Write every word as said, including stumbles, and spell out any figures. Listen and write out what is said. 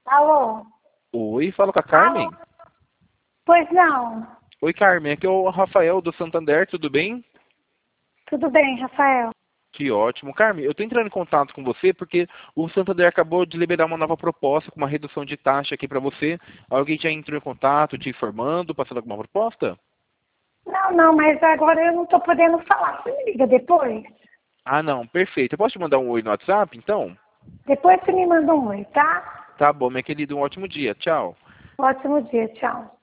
Alô? Oi, fala com a Carmen. Alô? Pois não. Oi, Carmen, aqui é o Rafael do Santander, tudo bem? Tudo bem, Rafael? Que ótimo. Carmen, eu estou entrando em contato com você porque o Santander acabou de liberar uma nova proposta com uma redução de taxa aqui para você. Alguém já entrou em contato te informando, passando alguma proposta? Não, não, mas agora eu não estou podendo falar. Você me liga depois? Ah, não, perfeito. Eu posso te mandar um oi no WhatsApp, então? Depois você me manda um oi, tá? Tá bom, minha querida, um ótimo dia. Tchau. Ótimo dia, tchau.